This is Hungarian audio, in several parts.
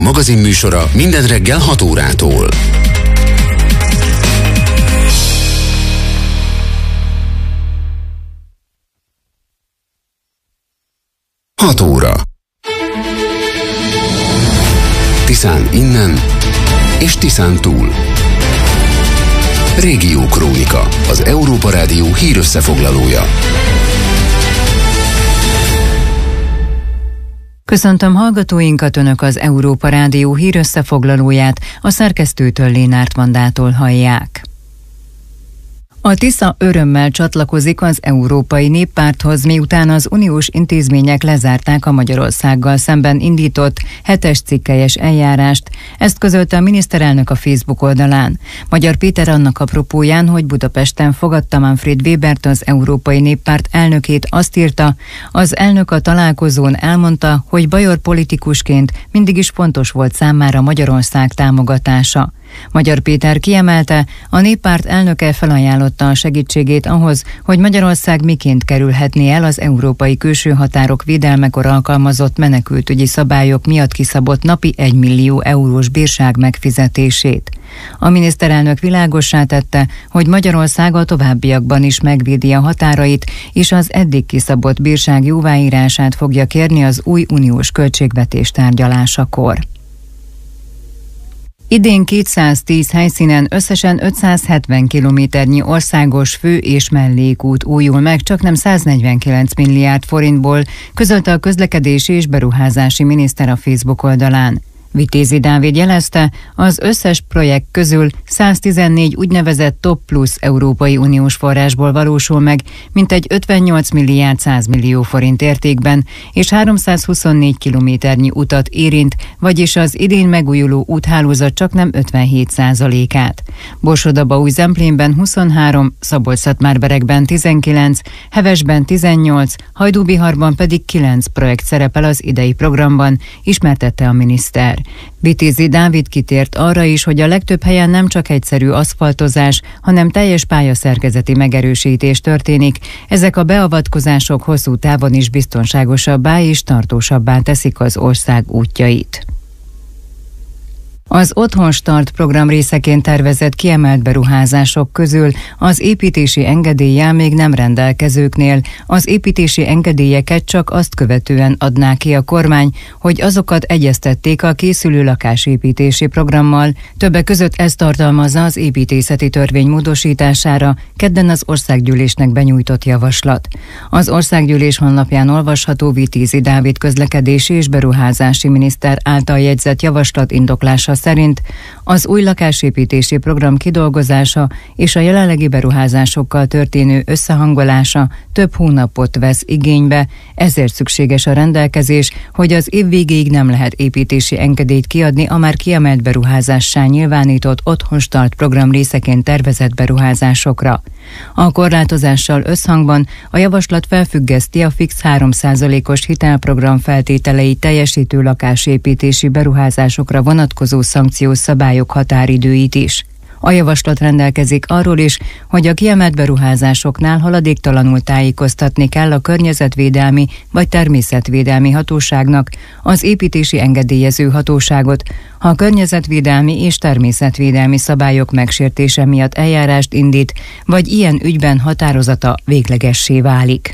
Magazinműsora minden reggel 6 órától. Hat óra. Tiszán innen és Tiszán túl. Régió Krónika, az Európa Rádió hírösszefoglalója. Köszöntöm hallgatóinkat, Önök az Európa Rádió hírösszefoglalóját, a szerkesztőtől Lénárt Vandától hallják. A Tisza örömmel csatlakozik az Európai Néppárthoz, miután az uniós intézmények lezárták a Magyarországgal szemben indított 7-es cikkelyes eljárást. Ezt közölte a miniszterelnök a Facebook oldalán. Magyar Péter annak apropóján, hogy Budapesten fogadta Manfred Webert, az Európai Néppárt elnökét, azt írta, az elnök a találkozón elmondta, hogy bajor politikusként mindig is fontos volt számára Magyarország támogatása. Magyar Péter kiemelte, a Néppárt elnöke felajánlotta a segítségét ahhoz, hogy Magyarország miként kerülhetné el az európai külső határok védelmekor alkalmazott menekültügyi szabályok miatt kiszabott napi 1 millió eurós bírság megfizetését. A miniszterelnök világossá tette, hogy Magyarország a továbbiakban is megvédi a határait, és az eddig kiszabott bírság jóváírását fogja kérni az új uniós költségvetés tárgyalásakor. Idén 210 helyszínen összesen 570 kilométernyi országos fő- és mellékút újul meg, csaknem 149 milliárd forintból, közölte a közlekedési és beruházási miniszter a Facebook oldalán. Vitézi Dávid jelezte, az összes projekt közül 114 úgynevezett Top Plus Európai Uniós forrásból valósul meg, mintegy 58 milliárd 100 millió forint értékben, és 324 kilométernyi utat érint, vagyis az idén megújuló úthálózat csaknem 57%-át. Borsod-Abaúj-Zemplénben 23, Szabolcs-Szatmár-Berekben 19, Hevesben 18, Hajdúbiharban pedig 9 projekt szerepel az idei programban, ismertette a miniszter. Vitézi Dávid kitért arra is, hogy a legtöbb helyen nem csak egyszerű aszfaltozás, hanem teljes pályaszerkezeti megerősítés történik. Ezek a beavatkozások hosszú távon is biztonságosabbá és tartósabbá teszik az ország útjait. Az Otthon Start program részeként tervezett kiemelt beruházások közül az építési engedéllyel még nem rendelkezőknél az építési engedélyeket csak azt követően adná ki a kormány, hogy azokat egyeztették a készülő lakásépítési programmal. Többek között ez tartalmazza az építészeti törvény módosítására kedden az országgyűlésnek benyújtott javaslat. Az országgyűlés honlapján olvasható Vitézi Dávid közlekedési és beruházási miniszter által jegyzett javaslat indoklása szerint az új lakásépítési program kidolgozása és a jelenlegi beruházásokkal történő összehangolása több hónapot vesz igénybe, ezért szükséges a rendelkezés, hogy az év végéig nem lehet építési engedélyt kiadni a már kiemelt beruházássá nyilvánított Otthon Start program részeként tervezett beruházásokra. A korlátozással összhangban a javaslat felfüggeszti a fix 3%-os hitelprogram feltételei teljesítő lakásépítési beruházásokra vonatkozó szankciós szabályok határidőit is. A javaslat rendelkezik arról is, hogy a kiemelt beruházásoknál haladéktalanul tájékoztatni kell a környezetvédelmi vagy természetvédelmi hatóságnak az építési engedélyező hatóságot, ha a környezetvédelmi és természetvédelmi szabályok megsértése miatt eljárást indít, vagy ilyen ügyben határozata véglegessé válik.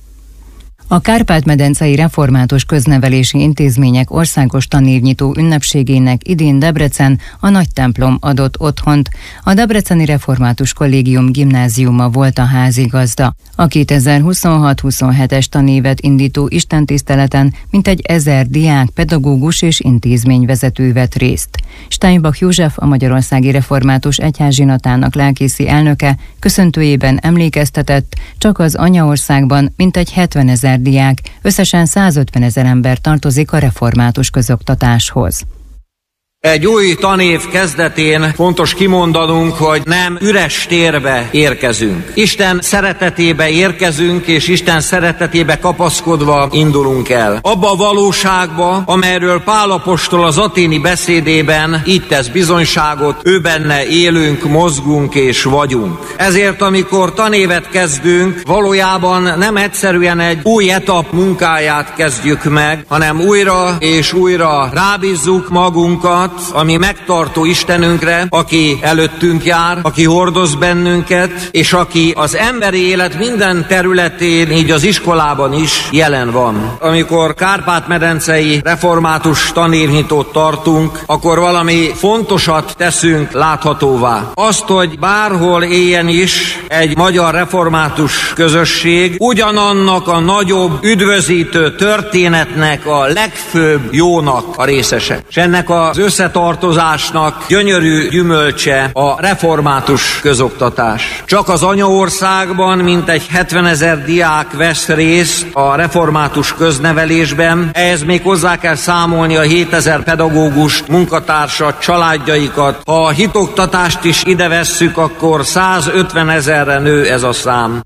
A Kárpát-medencei Református Köznevelési Intézmények országos tanévnyitó ünnepségének idén Debrecen, a Nagy Templom adott otthont. A Debreceni Református Kollégium gimnáziuma volt a házigazda. A 2026-27-es tanévet indító istentiszteleten mintegy 1000 diák, pedagógus és intézményvezető vett részt. Steinbach József, a Magyarországi Református Egyházsinatának lelkészi elnöke köszöntőjében emlékeztetett, csak az anyaországban mintegy 70 000 diák, összesen 150 000 ember tartozik a református közoktatáshoz. Egy új tanév kezdetén fontos kimondanunk, hogy nem üres térbe érkezünk. Isten szeretetébe érkezünk, és Isten szeretetébe kapaszkodva indulunk el. Abba a valóságba, amelyről Pál apostol az aténi beszédében így tesz bizonyságot, ő benne élünk, mozgunk és vagyunk. Ezért, amikor tanévet kezdünk, valójában nem egyszerűen egy új etap munkáját kezdjük meg, hanem újra és újra rábízzuk magunkat a mi megtartó Istenünkre, aki előttünk jár, aki hordoz bennünket, és aki az emberi élet minden területén, így az iskolában is jelen van. Amikor Kárpát-medencei református tanévnyitót tartunk, akkor valami fontosat teszünk láthatóvá. Azt, hogy bárhol éljen is egy magyar református közösség, ugyanannak a nagyobb üdvözítő történetnek a legfőbb jónak a részese. És ennek az összetartozásnak gyönyörű gyümölcse a református közoktatás. Csak az anyaországban mintegy 70 000 diák vesz részt a református köznevelésben, ehhez még hozzá kell számolni a 7000 pedagógust, munkatársat, családjaikat. Ha a hitoktatást is ide vesszük, akkor 150 000-re nő ez a szám.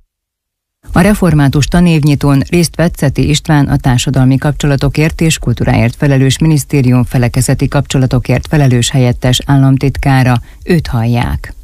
A református tanévnyitón részt vett Ceti István, a társadalmi kapcsolatokért és kultúráért felelős minisztérium felekezeti kapcsolatokért felelős helyettes államtitkára. Őt hallják.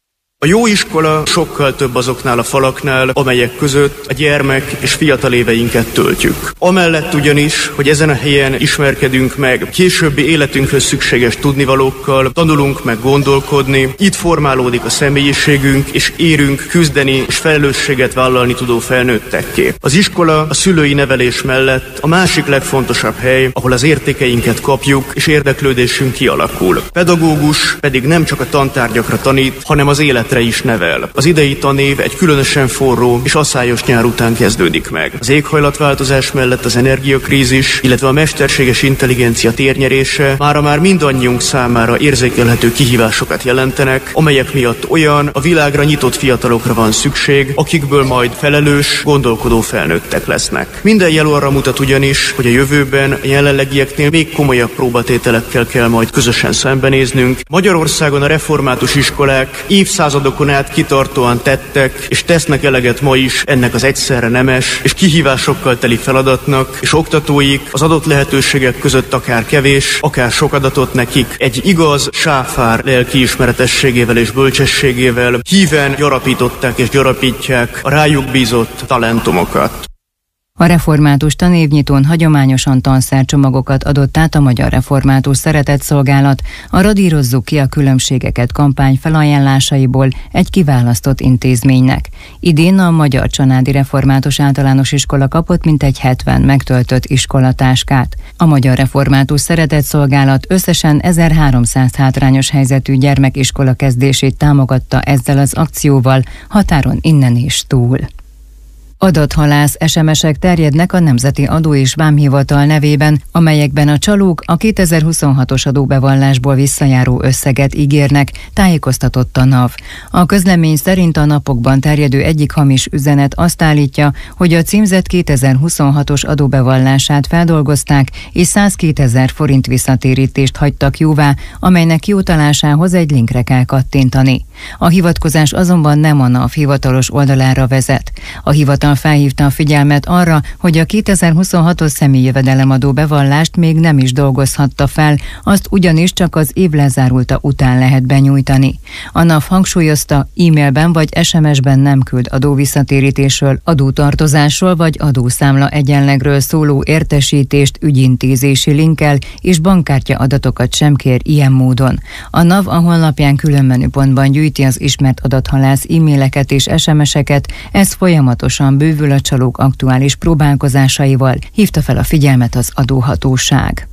A jó iskola sokkal több azoknál a falaknál, amelyek között a gyermek és fiatal éveinket töltjük. Amellett ugyanis, hogy ezen a helyen ismerkedünk meg későbbi életünkhöz szükséges tudnivalókkal, tanulunk meg gondolkodni, itt formálódik a személyiségünk, és érünk küzdeni és felelősséget vállalni tudó felnőttekké. Az iskola a szülői nevelés mellett a másik legfontosabb hely, ahol az értékeinket kapjuk és érdeklődésünk kialakul. Pedagógus pedig nem csak a tantárgyakra tanít, hanem az életre is nevel. Az idei tanév egy különösen forró és asszályos nyár után kezdődik meg. Az éghajlatváltozás mellett az energiakrízis, illetve a mesterséges intelligencia térnyerése mára már mindannyiunk számára érzékelhető kihívásokat jelentenek, amelyek miatt olyan a világra nyitott fiatalokra van szükség, akikből majd felelős, gondolkodó felnőttek lesznek. Minden jel arra mutat ugyanis, hogy a jövőben a jelenlegieknél még komolyabb próbatételekkel kell majd közösen szembenéznünk. Magyarországon a református iskolák évszázadokon át kitartóan tettek és tesznek eleget ma is ennek az egyszerre nemes és kihívásokkal teli feladatnak, és oktatóik az adott lehetőségek között akár kevés, akár sok adatot nekik egy igaz, sáfár lelkiismeretességével és bölcsességével híven gyarapították és gyarapítják a rájuk bízott talentumokat. A református tanévnyitón hagyományosan tanszercsomagokat adott át a Magyar Református Szeretetszolgálat, a Radírozzuk ki a különbségeket kampány felajánlásaiból egy kiválasztott intézménynek. Idén a Magyar Csanádi Református Általános Iskola kapott mintegy 70 megtöltött iskolatáskát. A Magyar Református Szeretetszolgálat összesen 1300 hátrányos helyzetű gyermekiskola kezdését támogatta ezzel az akcióval, határon innen és túl. Adathalász SMS-ek terjednek a Nemzeti Adó és Vámhivatal nevében, amelyekben a csalók a 2026-os adóbevallásból visszajáró összeget ígérnek, tájékoztatott a NAV. A közlemény szerint a napokban terjedő egyik hamis üzenet azt állítja, hogy a címzett 2026-os adóbevallását feldolgozták, és 102 000 forint visszatérítést hagytak jóvá, amelynek jótalásához egy linkre kell kattintani. A hivatkozás azonban nem a NAV hivatalos oldalára vezet. A hivatal felhívta a figyelmet arra, hogy a 2026-os személyi jövedelemadó bevallást még nem is dolgozhatta fel, azt ugyanis csak az év lezárulta után lehet benyújtani. A NAV hangsúlyozta, e-mailben vagy SMS-ben nem küld adóvisszatérítésről, adótartozásról vagy adószámla egyenlegről szóló értesítést ügyintézési linkkel, és bankkártya adatokat sem kér ilyen módon. A NAV a honlapján külön menüpontban gyűjti az ismert adathalász e-maileket és SMS-eket, ez folyamatosan bővül a csalók aktuális próbálkozásaival, hívta fel a figyelmet az adóhatóság.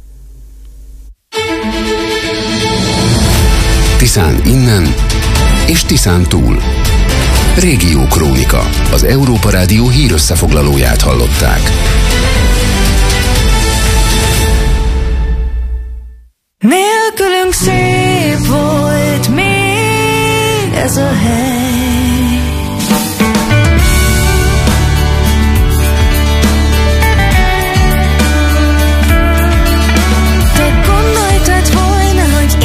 Tiszán innen és Tiszán túl. Régió Krónika. Az Európa Rádió hírösszefoglalóját hallották. Nélkülünk szép volt még ez a hely. Te gondoltad volna, hogy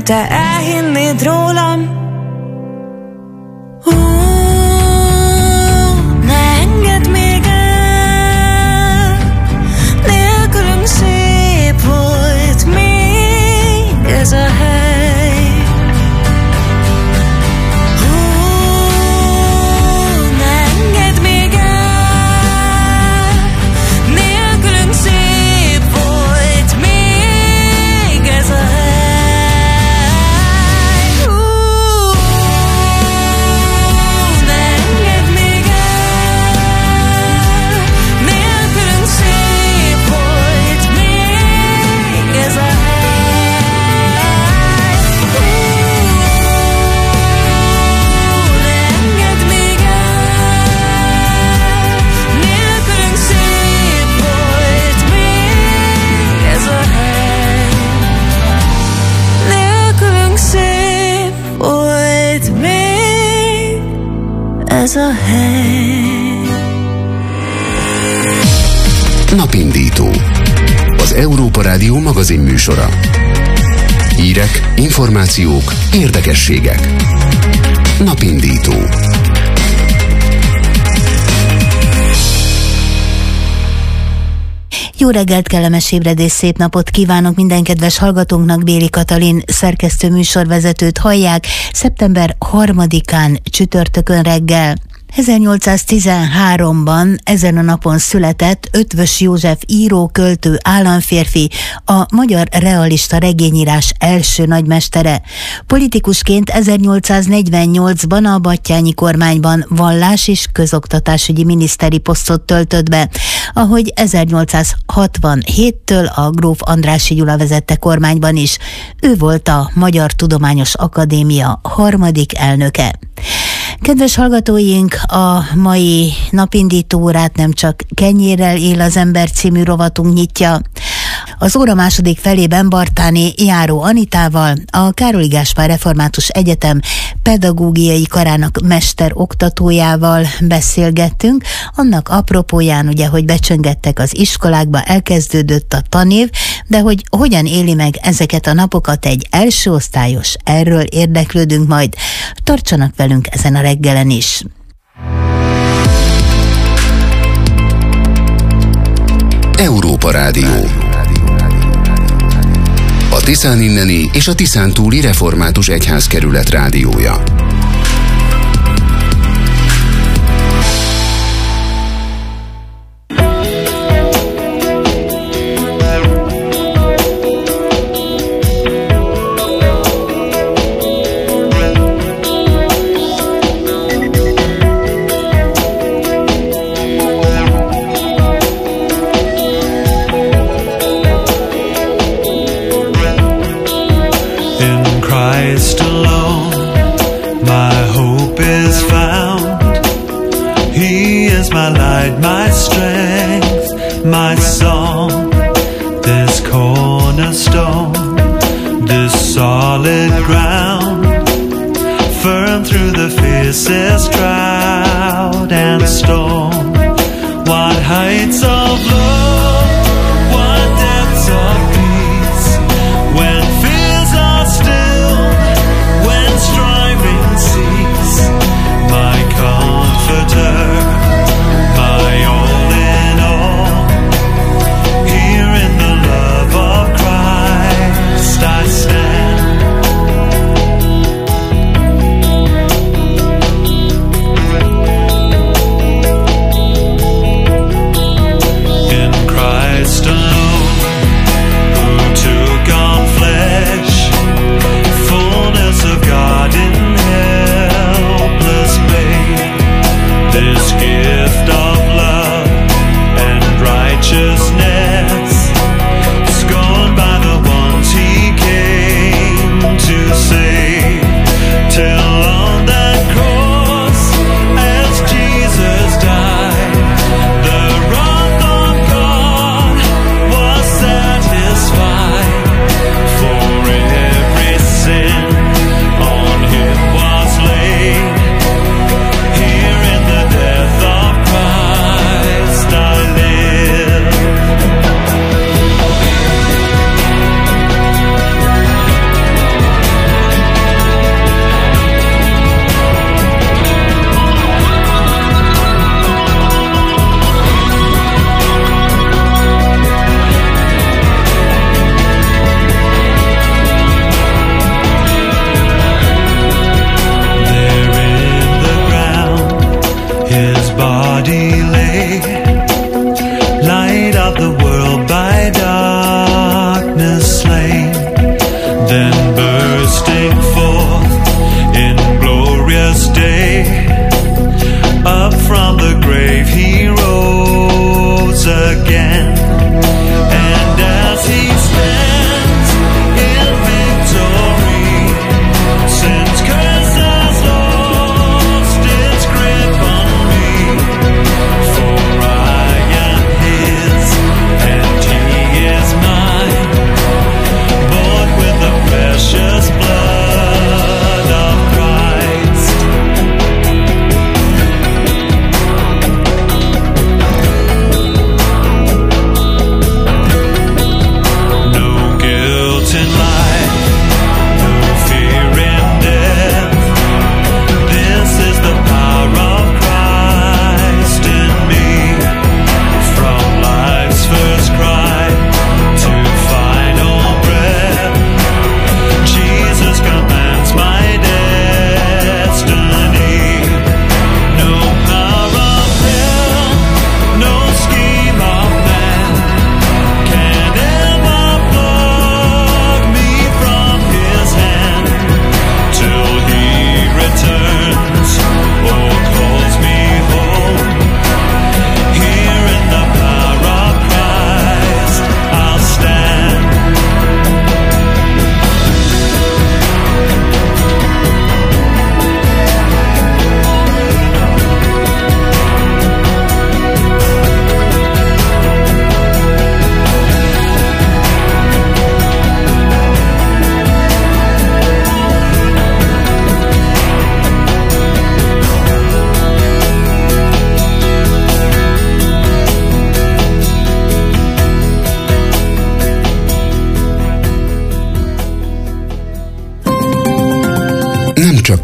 te elhinnéd rólam. Ne engedd még el, nélkülünk szép volt még ez a hely. Ne engedd még el, nélkülünk szép volt még ez a hely. Ez a hely. Napindító. Az Európa Rádió magazin műsora. Hírek, információk, érdekességek. Napindító. Jó reggelt, kellemes ébredés, szép napot kívánok minden kedves hallgatónknak. Béli Katalin szerkesztő műsorvezetőt hallják szeptember 3-án csütörtökön reggel. 1813-ban ezen a napon született Eötvös József író, költő, államférfi, a magyar realista regényírás első nagymestere. Politikusként 1848-ban a Batthyány kormányban vallás- és közoktatásügyi miniszteri posztot töltött be, ahogy 1867-től a gróf Andrássy Gyula vezette kormányban is. Ő volt a Magyar Tudományos Akadémia harmadik elnöke. Kedves hallgatóink, a mai napindító órát nem csak Kenyérrel él az ember című rovatunk nyitja. Az óra második felében Bartáné Járó Anitával, a Károly Gáspár Református Egyetem pedagógiai karának mesteroktatójával beszélgettünk. Annak apropóján ugye, hogy becsöngettek az iskolákba, elkezdődött a tanév, de hogy hogyan éli meg ezeket a napokat egy első osztályos, erről érdeklődünk majd. Tartsanak velünk ezen a reggelen is. Európa Rádió. A Tiszán inneni és a Tiszán túli református egyházkerület rádiója. Christ alone, my hope is found. He is my light, my strength, my song. This cornerstone, this solid ground, firm through the fiercest drought and storm. What heights of love, what depths of peace, when fears are still, when striving cease. My comforter, my all in all, here in the love of Christ I stand.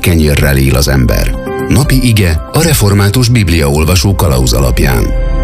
kenyérrel él az ember. Napi ige a református bibliaolvasó kalauz alapján.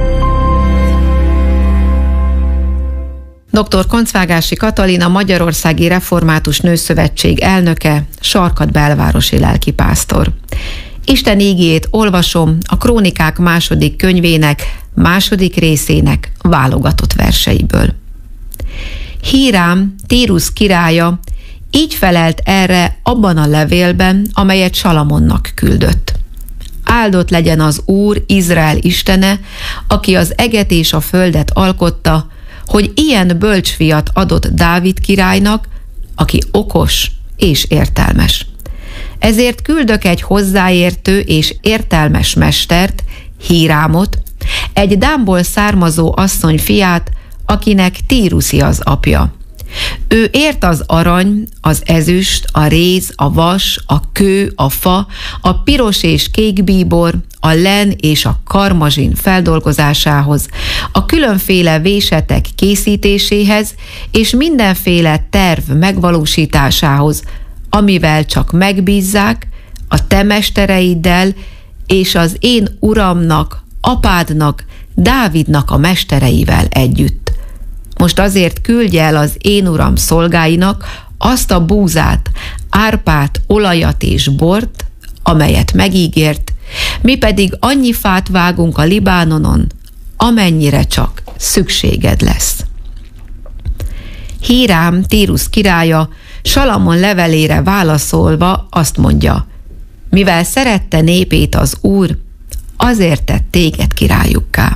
Dr. Koncvágási Katalin, a Magyarországi Református Nőszövetség elnöke, Sarkad belvárosi lelkipásztor. Isten ígéjét olvasom a Krónikák második könyvének, második részének válogatott verseiből. Hírám, Tírus királya, így felelt erre abban a levélben, amelyet Salamonnak küldött. Áldott legyen az Úr, Izrael istene, aki az eget és a földet alkotta, hogy ilyen bölcs fiat adott Dávid királynak, aki okos és értelmes. Ezért küldök egy hozzáértő és értelmes mestert, Hírámot, egy Dánból származó asszony fiát, akinek Tíruszi az apja. Ő ért az arany, az ezüst, a réz, a vas, a kő, a fa, a piros és kék bíbor, a len és a karmazsin feldolgozásához, a különféle vésetek készítéséhez és mindenféle terv megvalósításához, amivel csak megbízzák a te mestereiddel és az én uramnak, apádnak, Dávidnak a mestereivel együtt. Most azért küldje el az én uram szolgáinak azt a búzát, árpát, olajat és bort, amelyet megígért, mi pedig annyi fát vágunk a Libánonon, amennyire csak szükséged lesz. Hírám, Tírus királya, Salamon levelére válaszolva azt mondja: mivel szerette népét az Úr, azért tett téged királyukká.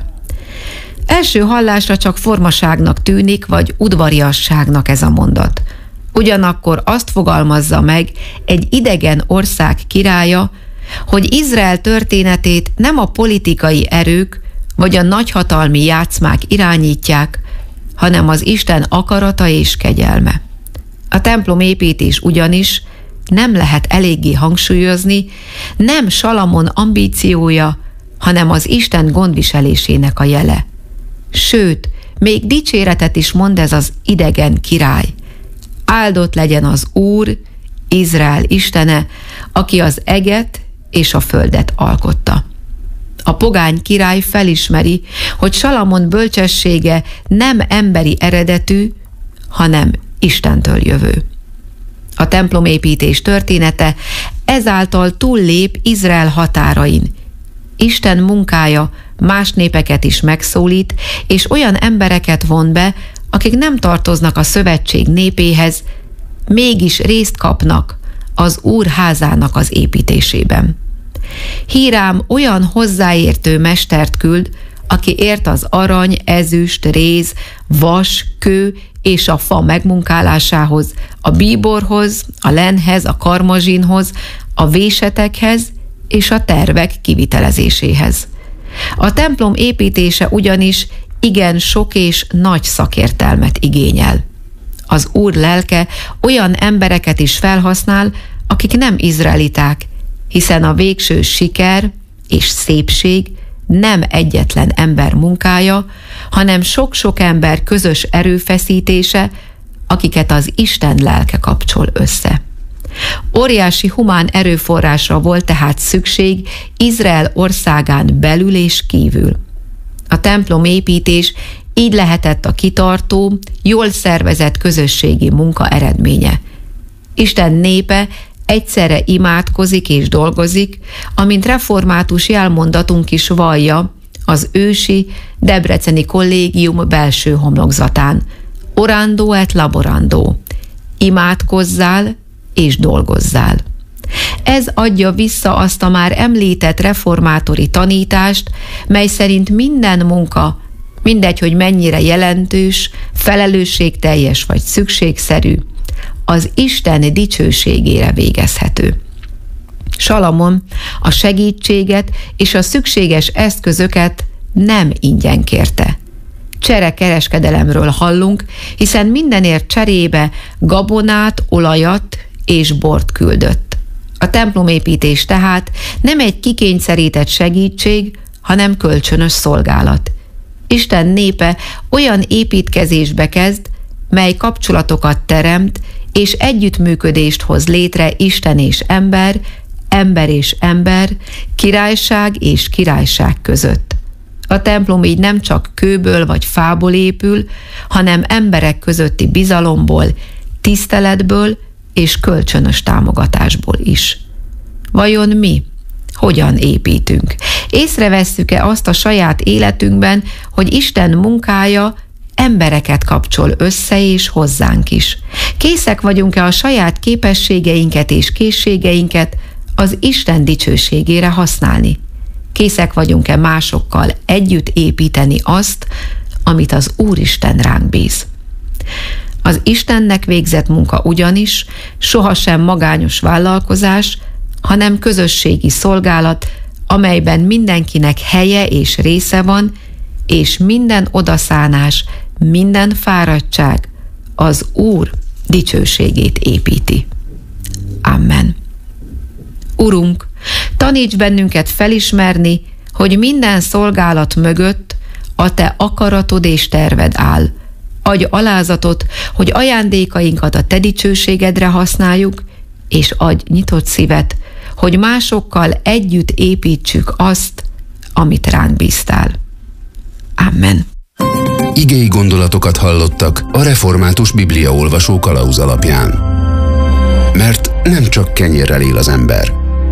Első hallásra csak formaságnak tűnik, vagy udvariasságnak ez a mondat. Ugyanakkor azt fogalmazza meg egy idegen ország királya, hogy Izrael történetét nem a politikai erők vagy a nagyhatalmi játszmák irányítják, hanem az Isten akarata és kegyelme. A templom építés ugyanis, nem lehet eléggé hangsúlyozni, nem Salamon ambíciója, hanem az Isten gondviselésének a jele. Sőt, még dicséretet is mond ez az idegen király. Áldott legyen az Úr, Izrael istene, aki az eget és a földet alkotta. A pogány király felismeri, hogy Salamon bölcsessége nem emberi eredetű, hanem Istentől jövő. A templomépítés története ezáltal túllép Izrael határain. Isten munkája más népeket is megszólít, és olyan embereket von be, akik nem tartoznak a szövetség népéhez, mégis részt kapnak az Úr házának az építésében. Hírám olyan hozzáértő mestert küld, aki ért az arany, ezüst, réz, vas, kő és a fa megmunkálásához, a bíborhoz, a lenhez, a karmazsinhoz, a vésetekhez és a tervek kivitelezéséhez. A templom építése ugyanis igen sok és nagy szakértelmet igényel. Az Úr lelke olyan embereket is felhasznál, akik nem izraeliták, hiszen a végső siker és szépség nem egyetlen ember munkája, hanem sok-sok ember közös erőfeszítése, akiket az Isten lelke kapcsol össze. Óriási humán erőforrásra volt tehát szükség Izrael országán belül és kívül. A templom építés így lehetett a kitartó, jól szervezett közösségi munka eredménye. Isten népe egyszerre imádkozik és dolgozik, amint református jelmondatunk is vallja az ősi debreceni kollégium belső homlokzatán. Orando et laborando. Imádkozzál és dolgozzál. Ez adja vissza azt a már említett reformátori tanítást, mely szerint minden munka, mindegy, hogy mennyire jelentős, felelősségteljes vagy szükségszerű, az Isten dicsőségére végezhető. Salamon a segítséget és a szükséges eszközöket nem ingyen kérte. Cserekereskedelemről hallunk, hiszen mindenért cserébe gabonát, olajat és bort küldött. A templomépítés tehát nem egy kikényszerített segítség, hanem kölcsönös szolgálat. Isten népe olyan építkezésbe kezd, mely kapcsolatokat teremt, és együttműködést hoz létre Isten és ember, ember és ember, királyság és királyság között. A templom így nem csak kőből vagy fából épül, hanem emberek közötti bizalomból, tiszteletből és kölcsönös támogatásból is. Vajon mi hogyan építünk? Észrevesszük-e azt a saját életünkben, hogy Isten munkája embereket kapcsol össze és hozzánk is? Készek vagyunk-e a saját képességeinket és készségeinket az Isten dicsőségére használni? Készek vagyunk-e másokkal együtt építeni azt, amit az Úristen ránk bíz? Az Istennek végzett munka ugyanis sohasem magányos vállalkozás, hanem közösségi szolgálat, amelyben mindenkinek helye és része van, és minden odaszánás, minden fáradtság az Úr dicsőségét építi. Amen. Urunk, taníts bennünket felismerni, hogy minden szolgálat mögött a Te akaratod és terved áll. Adj alázatot, hogy ajándékainkat a Te dicsőségedre használjuk, és adj nyitott szívet, hogy másokkal együtt építsük azt, amit ránk bíztál. Amen. Igei gondolatokat hallottak a Református Bibliaolvasó kalauz alapján. Mert nem csak kenyérrel él az ember.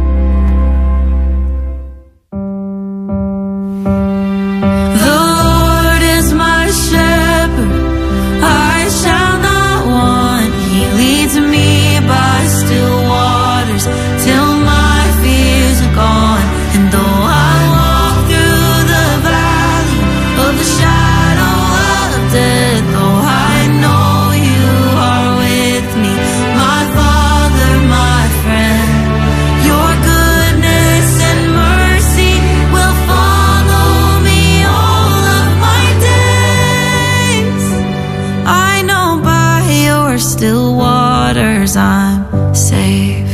Still waters, I'm safe.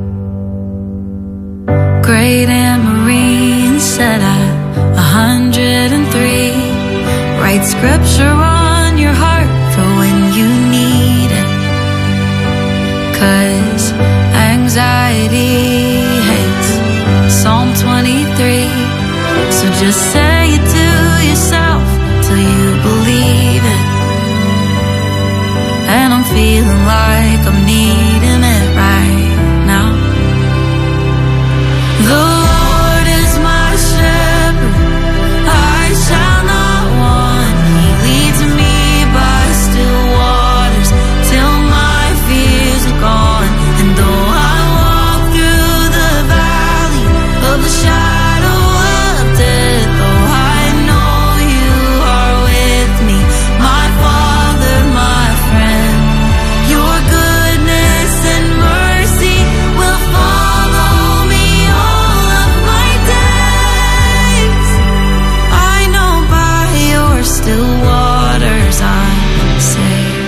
Great Aunt Marine said at 103, write scripture on your heart for when you need it, 'cause anxiety hates Psalm 23. So just say it to yourself till you believe it. And I'm feeling like I'm needing it right now. The Lord is my shepherd, I shall not want. He leads me by still waters till my fears are gone. And though I walk through the valley of the shadow of death, though I know you are with me, my Father, my friend, your goodness and mercy will follow me all of my days. I know by your still waters I'm safe.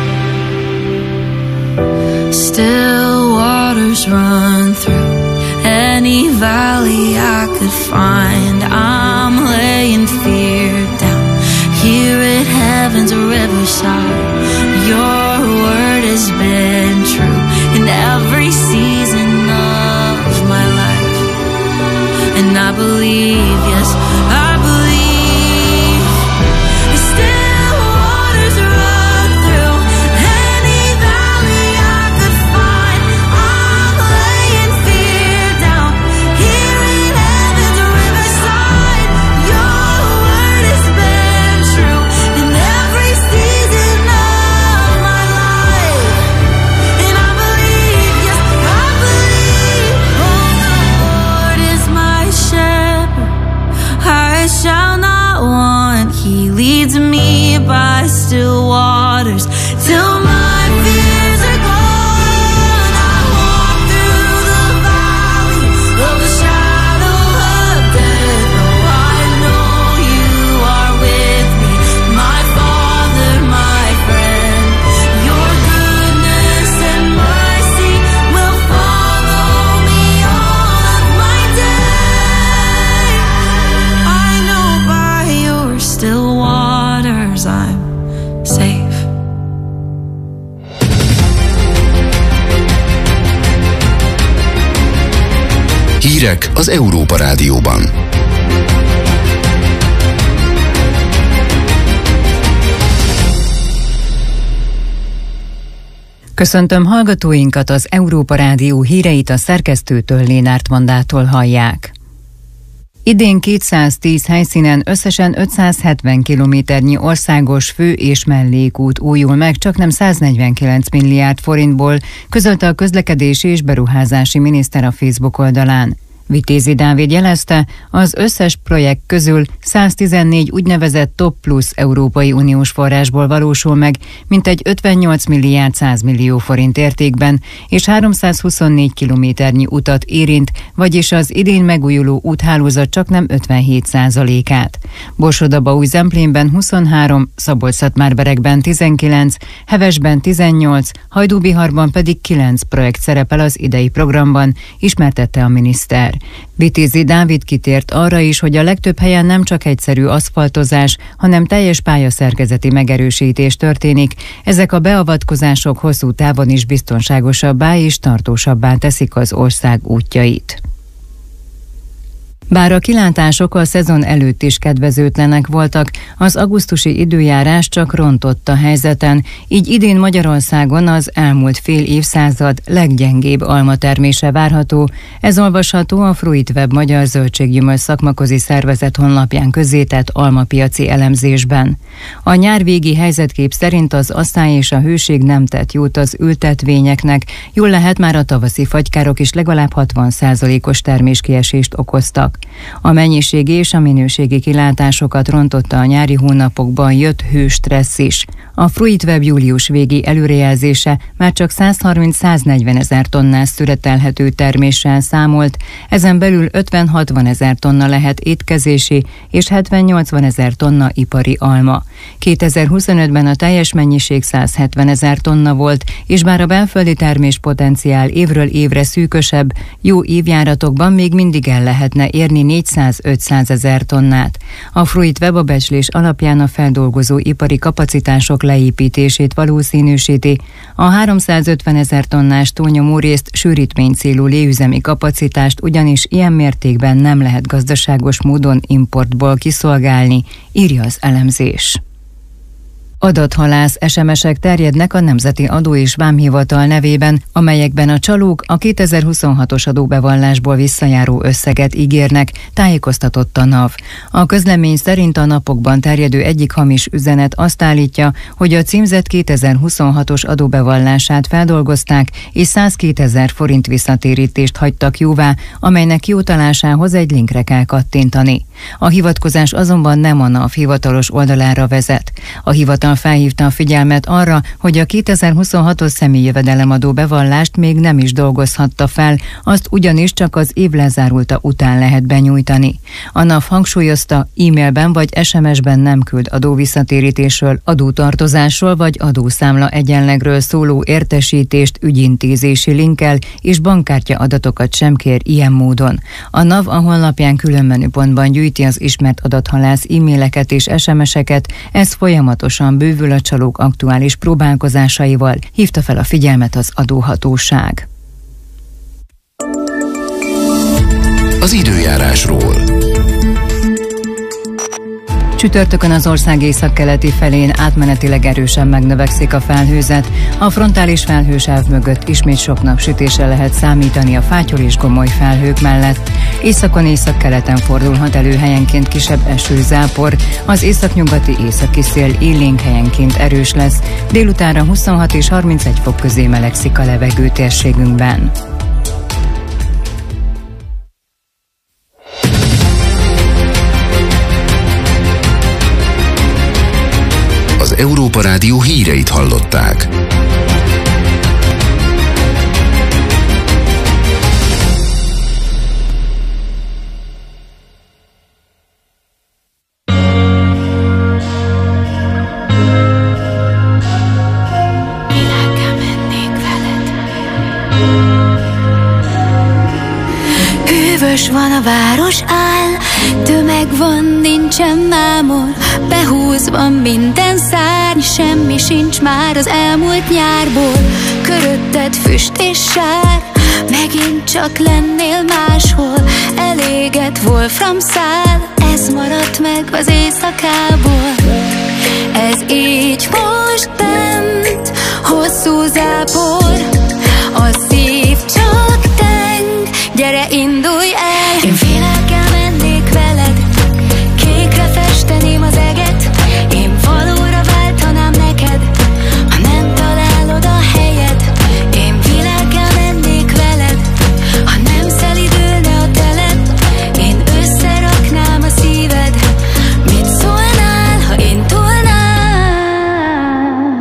Still waters run through any valley I could find. I'm laying fear down here at heaven's riverside. Your word has been true in every season of my life. And I believe, yes, I believe. Still waters run through any valley I could find. I'm laying fear down here in heaven's riverside. Your word has been true in every season of my life. And I believe, yes, I believe. Oh, the Lord is my shepherd, Hírek az Európa Rádióban. Köszöntöm hallgatóinkat, az Európa Rádió híreit a szerkesztőtől, Lénárt Vandától hallják. Idén 210 helyszínen összesen 570 kilométernyi országos fő- és mellékút újul meg, csaknem 149 milliárd forintból, közölte a közlekedési és beruházási miniszter a Facebook oldalán. Vitézi Dávid jelezte, az összes projekt közül 114 úgynevezett Top Plus Európai Uniós forrásból valósul meg, mintegy 58 milliárd 100 millió forint értékben, és 324 kilométernyi utat érint, vagyis az idén megújuló úthálózat csaknem 57%-át. Borsod-Abaúj-Zemplénben 23, Szabolcs-Szatmár-Berekben 19, Hevesben 18, Hajdúbiharban pedig 9 projekt szerepel az idei programban, ismertette a miniszter. Vitézi Dávid kitért arra is, hogy a legtöbb helyen nem csak egyszerű aszfaltozás, hanem teljes pályaszerkezeti megerősítés történik. Ezek a beavatkozások hosszú távon is biztonságosabbá és tartósabbá teszik az ország útjait. Bár a kilátások a szezon előtt is kedvezőtlenek voltak, az augusztusi időjárás csak rontott a helyzeten, így idén Magyarországon az elmúlt fél évszázad leggyengébb almatermése várható. Ez olvasható a Fruitweb Magyar Zöldséggyümölcs Szakmaközi Szervezet honlapján közzétett almapiaci elemzésben. A nyárvégi helyzetkép szerint az asszály és a hőség nem tett jót az ültetvényeknek, jól lehet már a tavaszi fagykárok is legalább 60%-os terméskiesést okoztak. A mennyiségi és a minőségi kilátásokat rontotta a nyári hónapokban jött hőstressz is. A Fruitweb július végi előrejelzése már csak 130-140 ezer tonnás szüretelhető terméssel számolt, ezen belül 50-60 ezer tonna lehet étkezési és 70-80 ezer tonna ipari alma. 2025-ben a teljes mennyiség 170 ezer tonna volt, és bár a belföldi terméspotenciál évről évre szűkösebb, jó évjáratokban még mindig el lehetne érni 400-500 ezer tonnát. A Fruitweb a becslés alapján a feldolgozó ipari kapacitások leépítését valószínűsíti. A 350 ezer tonnás túlnyomórészt sűrítménycélú léüzemi kapacitást ugyanis ilyen mértékben nem lehet gazdaságos módon importból kiszolgálni, írja az elemzés. Adathalász SMS-ek terjednek a Nemzeti Adó és Vámhivatal nevében, amelyekben a csalók a 2026-os adóbevallásból visszajáró összeget ígérnek, tájékoztatott a NAV. A közlemény szerint a napokban terjedő egyik hamis üzenet azt állítja, hogy a címzett 2026-os adóbevallását feldolgozták, és 102 000 forint visszatérítést hagytak jóvá, amelynek jótalásához egy linkre kell kattintani. A hivatkozás azonban nem a NAV hivatalos oldalára vezet. A hivatal felhívta a figyelmet arra, hogy a 2026-os személyjövedelemadó bevallást még nem is dolgozhatta fel, azt ugyanis csak az év lezárulta után lehet benyújtani. A NAV hangsúlyozta, e-mailben vagy SMS-ben nem küld adóvisszatérítésről, adótartozásról vagy adószámla egyenlegről szóló értesítést ügyintézési linkkel, és bankkártya adatokat sem kér ilyen módon. A NAV a honlapján külön menüpontban gyűjti az ismert adathalász e-maileket és SMS-eket, ez folyamatosan bővül a csalók aktuális próbálkozásaival, hívta fel a figyelmet az adóhatóság. Az időjárásról. Csütörtökön az ország északkeleti felén átmenetileg erősen megnövekszik a felhőzet. A frontális felhősáv mögött ismét sok napsütésre lehet számítani a fátyol és gomoly felhők mellett. Északon északkeleten fordulhat elő helyenként kisebb esőzápor, az északnyugati északi szél élénk helyenként erős lesz, délutánra 26 és 31 fok közé melegszik a levegő térségünkben. Az Európa Rádió híreit hallották. Hűvös van a város áll, tömeg van, nincsen mámor, behúzva minden szárny, semmi sincs már az elmúlt nyárból. Körötted füst és sár, megint csak lennél máshol. Elégett Wolfram szál, ez maradt meg az éjszakából. Ez így most bent, hosszú zápor, a szív csak teng, gyere indulj el. Én félelkel mennék veled, kékre festeném az eget, én valóra váltanám neked, ha nem találod a helyed. Én félelkel mennék veled, ha nem szelidülne a teled, én összeraknám a szíved. Mit szólnál, ha én tolnám?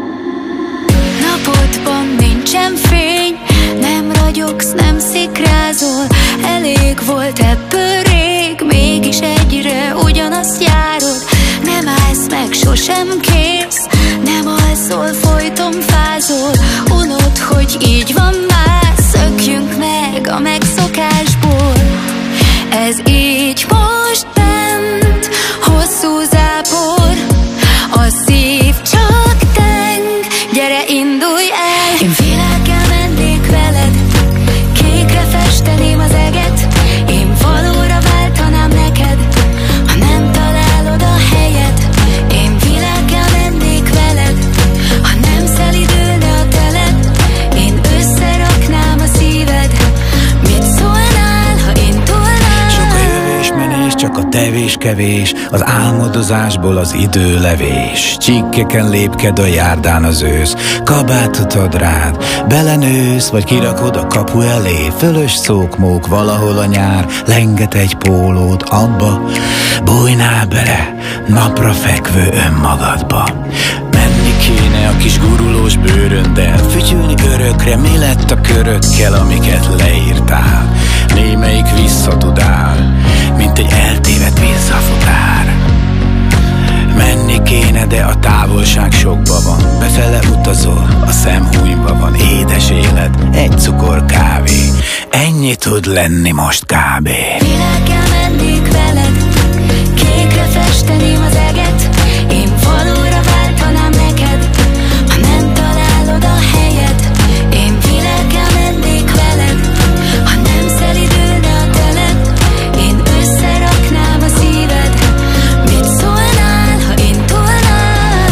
Napodban nincsen fény, nem ragyogsz, nem szikrázol, elég volt ebből rég, mégis egyre ugyanazt járod. Nem állsz meg, sosem kész, nem alszol, folyton fázol. Unod, hogy így van már, szökjünk meg a megszokásból. Ez így most bent, hosszú zápor, a szív csak teng, gyere indulj el. Én félelkel mennék veled, kékre festeném az eget, én valóra váltanám neked, ha nem találod a helyed. Én félelkel mennék veled, ha nem szelidülne a teled, én összeraknám a szíved. Mit szólnál, ha én tolnám? Sok a jövés-menés, csak a tevés-kevés, az álmodozásból az időlevés. Csíkkeken lépked a járdán az ősz, kabátot ad rád, belenősz, vagy kirakod a kapu elé. Fölös szókmók valahol a nyár, lenget egy pólót, abba bújnál bele, napra fekvő önmagadba. Menni kéne a kis gurulós bőröndel, fütyülni örökre, mi lett a körökkel, amiket leírtál. Némelyik visszatudál, mint egy eltévedt visszafutár. Menni kéne, de a távolság sokba van, befele utazol, a szemhújba van. Édes élet, egy cukor kávé, ennyi tud lenni most kb. Félelkel mennék veled, kékre festeném az eget, én valóra váltanám neked, ha nem találod a helyed. Én félelkel mennék veled, ha nem szelidülne a teled, én összeraknám a szíved. Mit szólnál, ha én tolnám?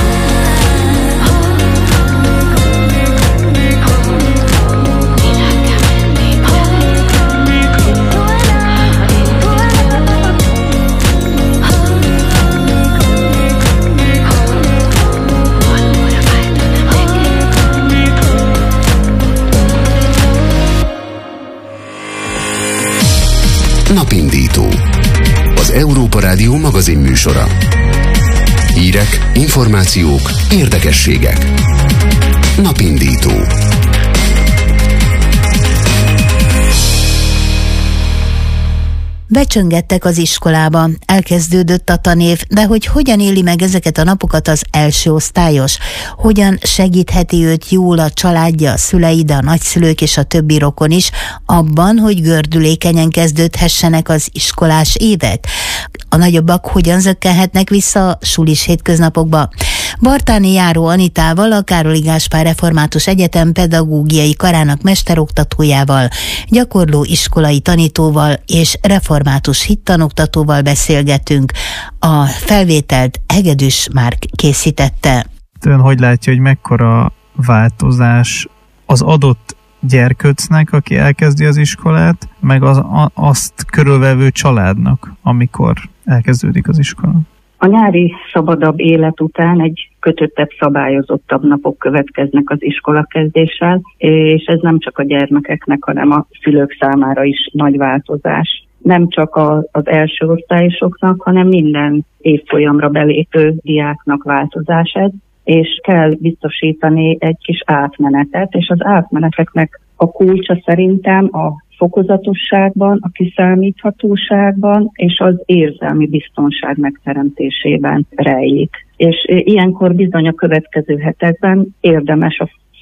Félelkel mennék veled, tolnám, ha én tolnám. Valóra váltanám neked. Napindító. Az Európa Rádió magazin műsora. Hírek, információk, érdekességek. Napindító. Becsöngettek az iskolába, elkezdődött a tanév, de hogy hogyan éli meg ezeket a napokat az első osztályos? Hogyan segítheti őt jól a családja, a szülei, de a nagyszülők és a többi rokon is abban, hogy gördülékenyen kezdődhessenek az iskolás évek? A nagyobbak hogyan zökkenhetnek vissza a sulis hétköznapokba? Bartáni Járó Anitával, a Károly Gáspár Református Egyetem pedagógiai karának mesteroktatójával, gyakorló iskolai tanítóval és református hittanoktatóval beszélgetünk. A felvételt Hegedűs Márk készítette. Ön hogy látja, hogy mekkora változás az adott gyerkőcnek, aki elkezdi az iskolát, meg azt körülvevő családnak, amikor elkezdődik az iskola? A nyári szabadabb élet után egy kötöttebb, szabályozottabb napok következnek az iskolakezdéssel, és ez nem csak a gyermekeknek, hanem a szülők számára is nagy változás. Nem csak az első osztályosoknak, hanem minden évfolyamra belépő diáknak változás ez, és kell biztosítani egy kis átmenetet, és az átmeneteknek a kulcsa szerintem a fokozatosságban, a kiszámíthatóságban és az érzelmi biztonság megteremtésében rejlik. És ilyenkor bizony a következő hetekben érdemes a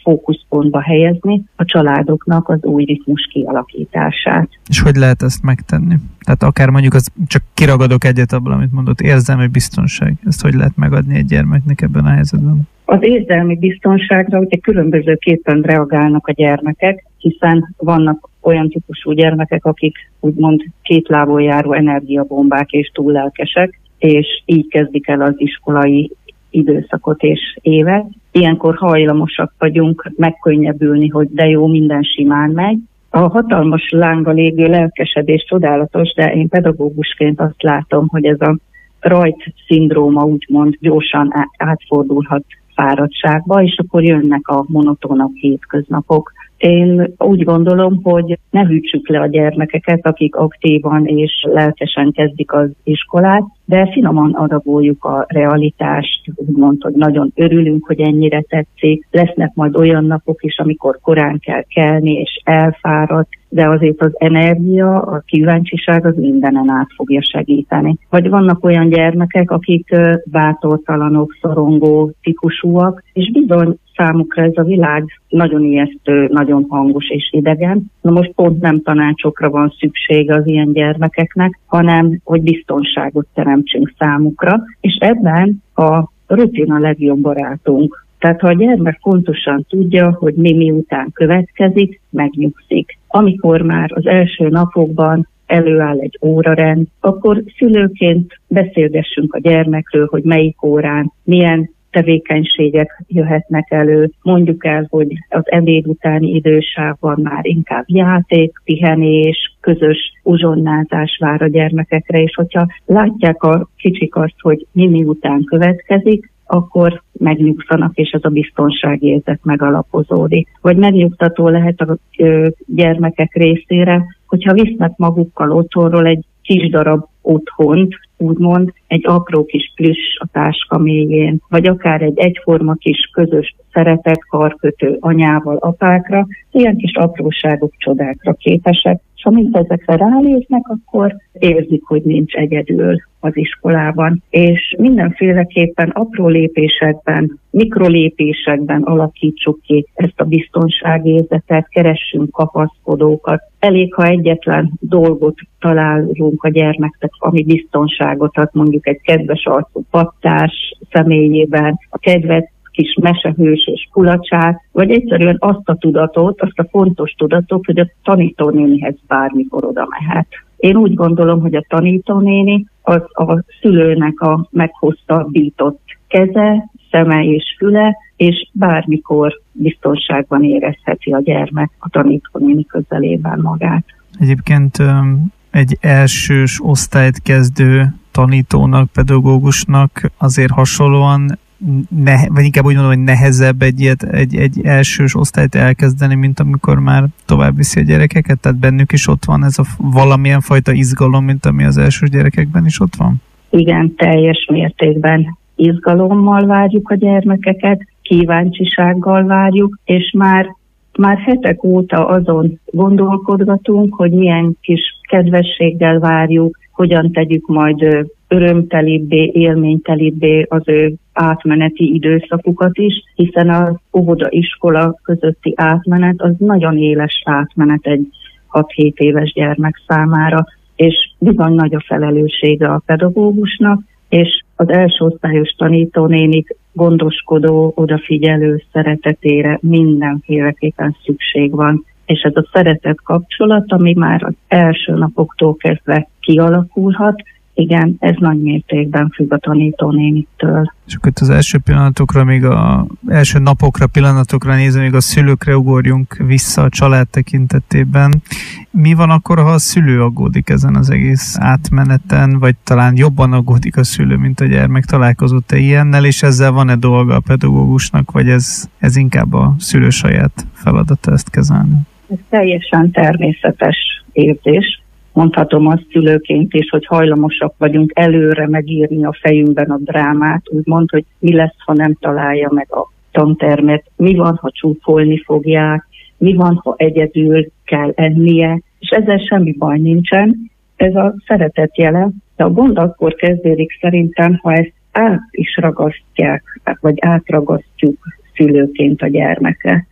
fókuszpontba helyezni a családoknak az új ritmus kialakítását. És hogy lehet ezt megtenni? Tehát akár mondjuk, csak kiragadok egyet abból, amit mondott, érzelmi biztonság. Ezt hogy lehet megadni egy gyermeknek ebben a helyzetben? Az érzelmi biztonságra ugye különbözőképpen reagálnak a gyermekek, hiszen vannak olyan típusú gyermekek, akik úgymond két lábon járó energiabombák és túl lelkesek, és így kezdik el az iskolai időszakot és évet. Ilyenkor hajlamosak vagyunk megkönnyebbülni, hogy de jó, minden simán megy. A hatalmas lánga légő lelkesedés csodálatos, de én pedagógusként azt látom, hogy ez a rajt-szindróma úgymond gyorsan átfordulhat fáradtságba, és akkor jönnek a monotonabb hétköznapok. Én úgy gondolom, hogy ne hűtsük le a gyermekeket, akik aktívan és lelkesen kezdik az iskolát, de finoman adagoljuk a realitást, úgymond, hogy nagyon örülünk, hogy ennyire tetszik. Lesznek majd olyan napok is, amikor korán kell kelni és elfáradt, de azért az energia, a kíváncsiság az mindenen át fogja segíteni. Vagy vannak olyan gyermekek, akik bátortalanok, szorongó típusúak, és bizony számukra ez a világ nagyon ijesztő, nagyon hangos és idegen. Na most pont nem tanácsokra van szükség az ilyen gyermekeknek, hanem hogy biztonságot teremtsünk számukra, és ebben a rutin a legjobb barátunk. Tehát ha a gyermek pontosan tudja, hogy mi miután következik, megnyugszik. Amikor már az első napokban előáll egy órarend, akkor szülőként beszélgessünk a gyermekről, hogy melyik órán, milyen tevékenységek jöhetnek elő. Mondjuk el, hogy az ebéd utáni idősávban már inkább játék, pihenés, közös uzsonnázás vár a gyermekekre, és hogyha látják a kicsik azt, hogy mi után következik, akkor megnyugszanak, és ez a biztonságérzet megalapozódik. Vagy megnyugtató lehet a gyermekek részére, hogyha visznek magukkal otthonról egy kis darab otthont, úgymond egy apró kis plüss a táska mélyén, vagy akár egy egyforma kis közös szeretett karkötő anyával, apákra, ilyen kis apróságok csodákra képesek, és amint ezekre ránéznek, akkor érzik, hogy nincs egyedül az iskolában. És mindenféleképpen apró lépésekben, mikrolépésekben alakítsuk ki ezt a biztonságérzetet, keressünk kapaszkodókat. Elég, ha egyetlen dolgot találunk a gyermeknek, ami biztonságot ad, mondjuk egy kedves arcú pattárs személyében, a kedves kis mesehős és kulacsát, vagy egyszerűen azt a tudatot, azt a fontos tudatot, hogy a tanítónénihez bármikor oda mehet. Én úgy gondolom, hogy a tanítónéni az a szülőnek a meghosszabbított keze, szeme és füle, és bármikor biztonságban érezheti a gyermek a tanítónéni közelében magát. Egyébként egy elsős osztályt kezdő tanítónak, pedagógusnak azért hasonlóan vagy inkább úgy mondom, hogy nehezebb egy elsős osztályt elkezdeni, mint amikor már tovább viszi a gyerekeket? Tehát bennük is ott van ez a valamilyen fajta izgalom, mint ami az elsős gyerekekben is ott van? Igen, teljes mértékben izgalommal várjuk a gyermekeket, kíváncsisággal várjuk, és már hetek óta azon gondolkodgatunk, hogy milyen kis kedvességgel várjuk, hogyan tegyük majd örömtelibbé, élménytelibbé az ő átmeneti időszakukat is, hiszen az óvoda-iskola közötti átmenet az nagyon éles átmenet egy 6-7 éves gyermek számára, és bizony nagy a felelőssége a pedagógusnak, és az első osztályos tanítónénik gondoskodó, odafigyelő szeretetére mindenféleképpen szükség van. És ez a szeretet kapcsolat, ami már az első napoktól kezdve kialakulhat, igen, ez nagy mértékben függ a tanítónéniktől. És akkor itt az első pillanatokra, még az első napokra, pillanatokra nézve, még a szülőkre ugorjunk vissza a család tekintetében. Mi van akkor, ha a szülő aggódik ezen az egész átmeneten, vagy talán jobban aggódik a szülő, mint a gyermek? Találkozott-e ilyennel, és ezzel van-e dolga a pedagógusnak, vagy ez inkább a szülő saját feladata ezt kezelni? Ez teljesen természetes érzés. Mondhatom azt szülőként is, hogy hajlamosak vagyunk előre megírni a fejünkben a drámát, úgymond, hogy mi lesz, ha nem találja meg a tantermet, mi van, ha csúfolni fogják, mi van, ha egyedül kell ennie, és ezzel semmi baj nincsen. Ez a szeretet jele, de a gond akkor kezdődik szerintem, ha ezt át is ragasztják, vagy átragasztjuk szülőként a gyermekre.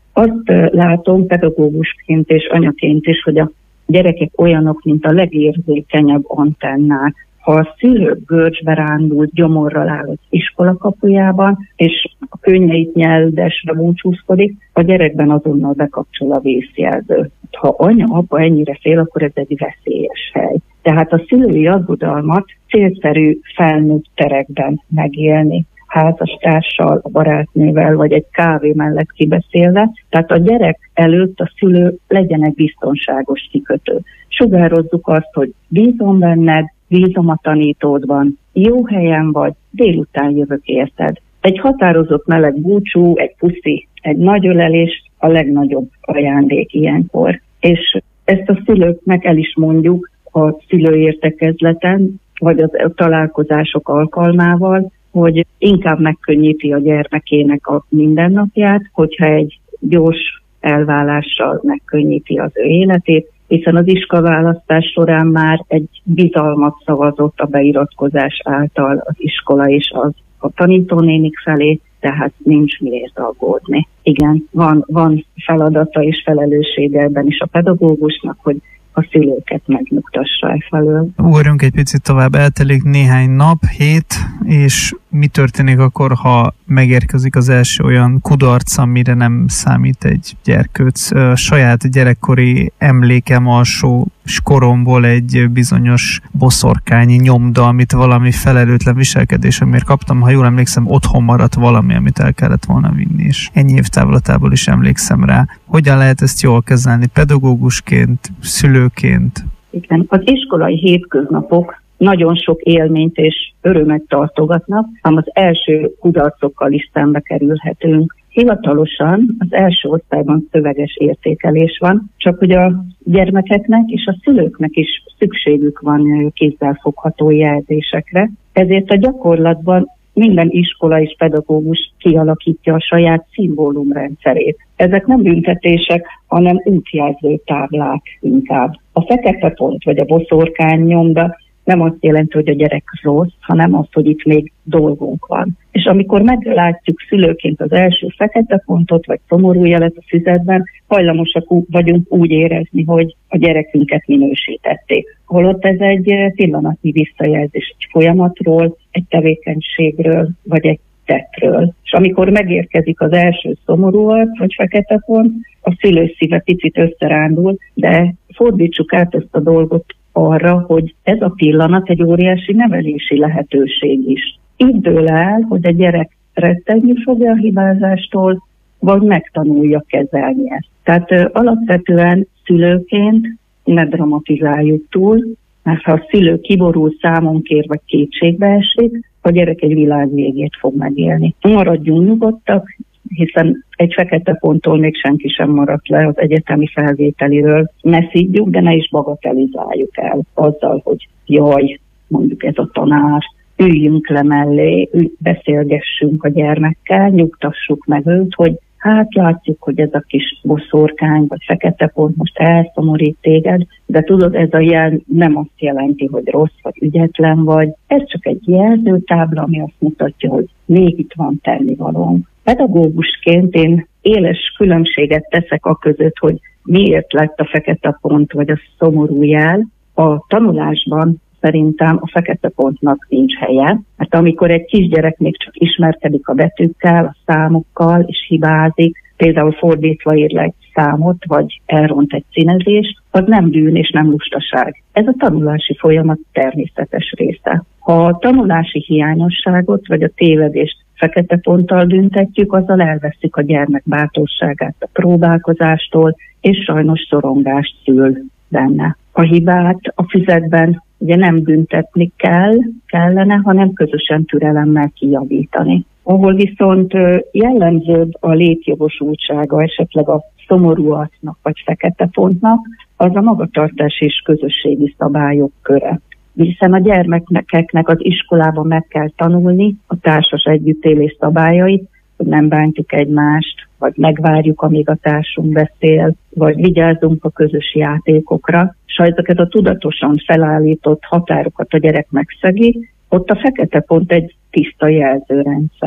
Azt látom pedagógusként és anyaként is, hogy a gyerekek olyanok, mint a legérzékenyebb antennák. Ha a szülő görcsbe rándult, gyomorral áll az iskola kapujában, és a könnyeit nyeldesre búcsúzkodik, a gyerekben azonnal bekapcsol a vészjelző. Ha anya, apa ennyire fél, akkor ez egy veszélyes hely. Tehát a szülői aggodalmat célszerű felnőtt terekben megélni, házastársal, a barátnővel, vagy egy kávé mellett kibeszélve. Tehát a gyerek előtt a szülő legyen egy biztonságos kikötő. Sugározzuk azt, hogy bízom benned, bízom a tanítódban, jó helyen vagy, délután jövök érted. Egy határozott meleg búcsú, egy puszi, egy nagy ölelés a legnagyobb ajándék ilyenkor. És ezt a szülőknek el is mondjuk a szülőértekezleten, vagy a találkozások alkalmával, hogy inkább megkönnyíti a gyermekének a mindennapját, hogyha egy gyors elválással megkönnyíti az ő életét, hiszen az iskolaválasztás során már egy bizalmat szavazott a beiratkozás által az iskola és az a tanítónénik felé, tehát nincs miért aggódni. Igen, van feladata és felelőssége ebben is a pedagógusnak, hogy a szülőket megnyugtassa felől. Ugorjunk egy picit tovább, eltelik néhány nap, hét, és mi történik akkor, ha megérkezik az első olyan kudarc, amire nem számít egy gyerkőc? Saját gyerekkori emlékem alsó koromból egy bizonyos boszorkányi nyomda, amit valami felelőtlen viselkedés, amiért kaptam, ha jól emlékszem, otthon maradt valami, amit el kellett volna vinni, és ennyi év távlatából is emlékszem rá. Hogyan lehet ezt jól kezelni pedagógusként, szülőként? Igen, az iskolai hétköznapok nagyon sok élményt és örömet tartogatnak, ám az első kudarcokkal is szembe kerülhetünk. Hivatalosan az első osztályban szöveges értékelés van, csak hogy a gyermekeknek és a szülőknek is szükségük van kézzelfogható jelzésekre. Ezért a gyakorlatban minden iskola és pedagógus kialakítja a saját szimbólumrendszerét. Ezek nem büntetések, hanem útjelző táblák inkább. A fekete pont vagy a boszorkány nyomda nem azt jelenti, hogy a gyerek rossz, hanem azt, hogy itt még dolgunk van. És amikor meglátjuk szülőként az első fekete pontot, vagy szomorú jelet a füzetben, hajlamosak vagyunk úgy érezni, hogy a gyerekünket minősítették. Holott ez egy pillanatnyi visszajelzés egy folyamatról, egy tevékenységről, vagy egy tettről. És amikor megérkezik az első szomorú arc, vagy fekete pont, a szülő szíve picit összerándul, de fordítsuk át ezt a dolgot arra, hogy ez a pillanat egy óriási nevelési lehetőség is. Így dől el, hogy a gyerek rettegni fogja a hibázástól, vagy megtanulja kezelni ezt. Tehát alapvetően szülőként ne dramatizáljuk túl, mert ha a szülő kiborul, számon kér, vagy kétségbe esik, a gyerek egy világ végét fog megélni. Maradjunk nyugodtak, hiszen egy fekete ponttól még senki sem maradt le az egyetemi felvételiről. Ne szidjuk, de ne is bagatelizáljuk el azzal, hogy jaj, mondjuk ez a tanár, üljünk le mellé, beszélgessünk a gyermekkel, nyugtassuk meg őt, hogy hát látjuk, hogy ez a kis boszorkány vagy fekete pont most elszomorít téged, de tudod, ez a jel nem azt jelenti, hogy rossz vagy ügyetlen vagy. Ez csak egy jelzőtábla, ami azt mutatja, hogy még itt van tennivalónk. Pedagógusként én éles különbséget teszek a között, hogy miért lett a fekete pont vagy a szomorú jel. A tanulásban szerintem a fekete pontnak nincs helye, mert amikor egy kisgyerek még csak ismerkedik a betűkkel, a számokkal, és hibázik, például fordítva ír le egy számot, vagy elront egy színezést, az nem bűn és nem lustaság. Ez a tanulási folyamat természetes része. Ha a tanulási hiányosságot, vagy a tévedést fekete ponttal büntetjük, azzal elveszük a gyermek bátorságát a próbálkozástól, és sajnos szorongást szül benne. A hibát a füzetben ugye nem büntetni kellene, hanem közösen türelemmel kijavítani. Ahol viszont jellemzőbb a létjogosultsága esetleg a szomorú arcnak vagy fekete pontnak, az a magatartás és közösségi szabályok köre. Hiszen a gyermekeknek az iskolában meg kell tanulni a társas együttélés szabályait, hogy nem bántjuk egymást, vagy megvárjuk, amíg a társunk beszél, vagy vigyázzunk a közös játékokra. És ha ezeket a tudatosan felállított határokat a gyerek megszegi, ott a fekete pont egy tiszta jelzőrendszer.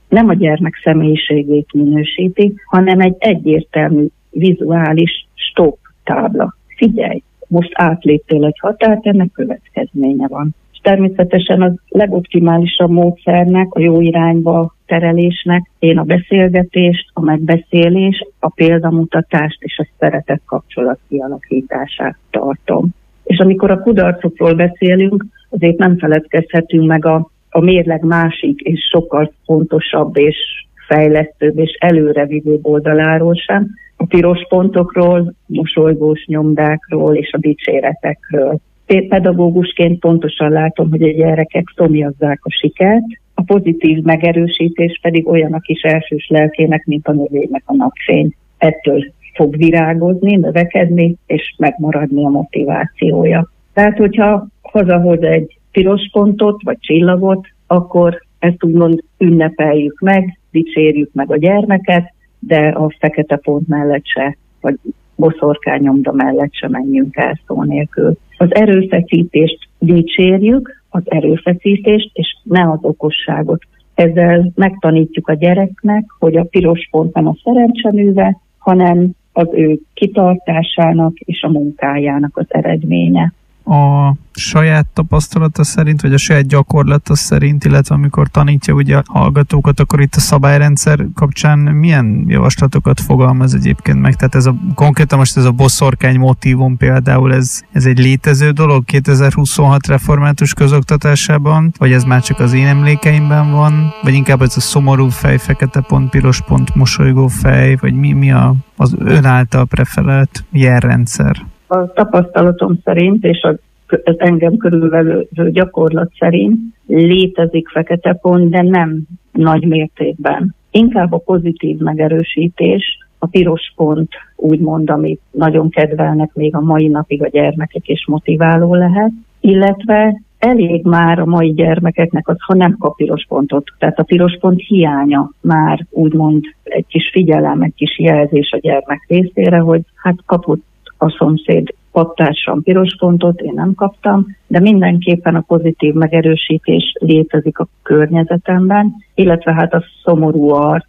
nem a gyermek személyiségét minősíti, hanem egy egyértelmű vizuális stop tábla. Figyelj, most átléptél egy határt, ennek következménye van. És természetesen a legoptimálisabb módszernek, a jó irányba terelésnek én a beszélgetést, a megbeszélést, a példamutatást és a szeretet kapcsolat kialakítását tartom. És amikor a kudarcokról beszélünk, azért nem feledkezhetünk meg a mérleg másik és sokkal fontosabb és fejlesztőbb és előrevívő oldaláról sem, a piros pontokról, mosolygós nyomdákról és a dicséretekről. Pedagógusként pontosan látom, hogy a gyerekek szomjazzák a sikert, a pozitív megerősítés pedig olyan a kis elsős lelkének, mint a növénynek a napfény. Ettől fog virágozni, növekedni és megmaradni a motivációja. Tehát, hogyha hazahoz egy piros pontot vagy csillagot, akkor ezt úgymond ünnepeljük meg, dicsérjük meg a gyermeket, de a fekete pont mellett se, vagy boszorkánynyomda mellett se menjünk el szó nélkül. Az erőfeszítést dicsérjük, az erőfeszítést, és ne az okosságot. Ezzel megtanítjuk a gyereknek, hogy a piros pont nem a szerencseműve, hanem az ő kitartásának és a munkájának az eredménye. A saját tapasztalata szerint, vagy a saját gyakorlata szerint, illetve amikor tanítja ugye a hallgatókat, akkor itt a szabályrendszer kapcsán milyen javaslatokat fogalmaz egyébként meg? Tehát konkrétan most ez a boszorkány motívum például, ez egy létező dolog 2026 református közoktatásában, vagy ez már csak az én emlékeimben van, vagy inkább ez a szomorú fej, fekete pont, piros pont, mosolygó fej, vagy mi az ön által preferált jelrendszer? A tapasztalatom szerint, és az engem körülvevő gyakorlat szerint létezik fekete pont, de nem nagy mértékben. Inkább a pozitív megerősítés, a piros pont úgymond, amit nagyon kedvelnek még a mai napig a gyermekek, és motiváló lehet, illetve elég már a mai gyermekeknek az, ha nem kap piros pontot. Tehát a piros pont hiánya már úgymond egy kis figyelem, egy kis jelzés a gyermek részére, hogy hát kapott a szomszéd paptársam piros pontot, én nem kaptam, de mindenképpen a pozitív megerősítés létezik a környezetemben, illetve hát a szomorú arc,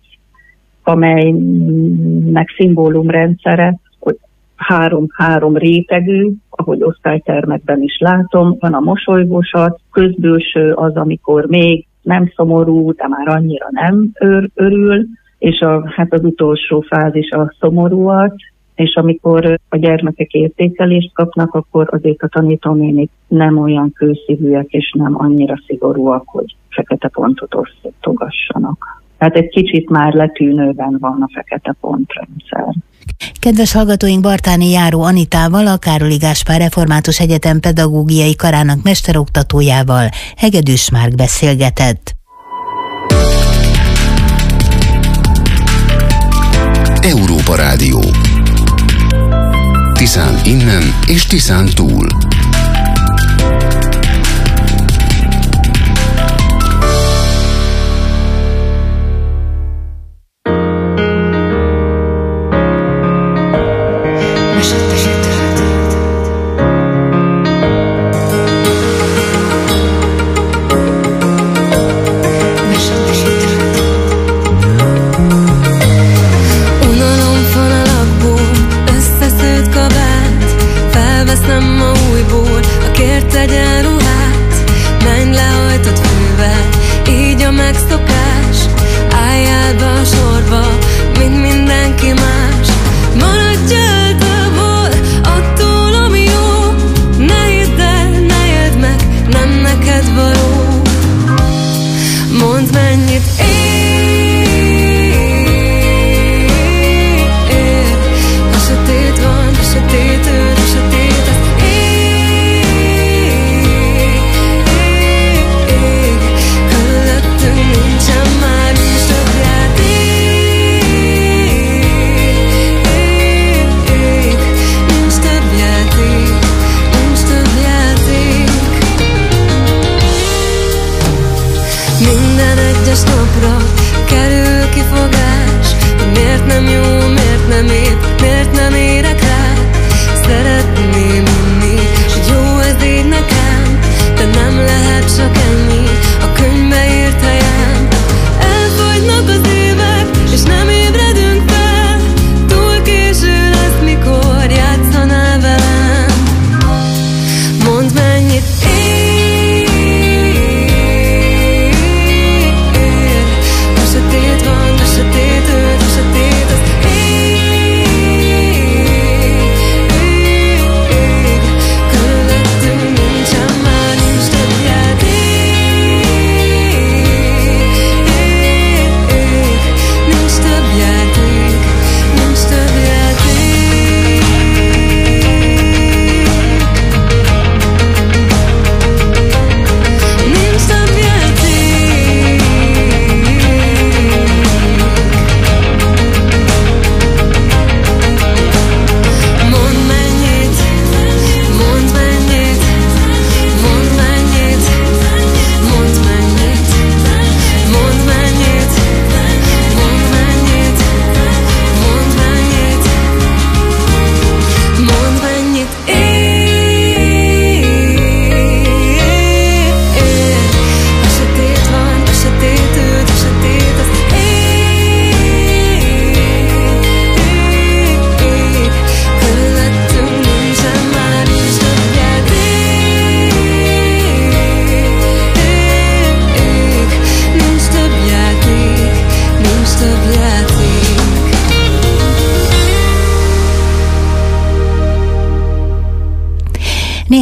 amelynek szimbólumrendszere, hogy három rétegű, ahogy osztálytermekben is látom, van a mosolygós arc, közbülső az, amikor még nem szomorú, de már annyira nem örül, és hát az utolsó fázis a szomorú arc, és amikor a gyermekek értékelést kapnak, akkor azért a tanítónénik nem olyan kőszívűek, és nem annyira szigorúak, hogy fekete pontot osztogassanak. Tehát egy kicsit már letűnőben van a fekete pontrendszer. Kedves hallgatóink, Bartáni Járó Anitával, a Károli Gáspár Református Egyetem pedagógiai karának mesteroktatójával Hegedűs Márk beszélgetett. Európa Rádió. Tiszán innen és Tiszán túl. Csak ennyi a könyvbe írt helyem. Elfogynak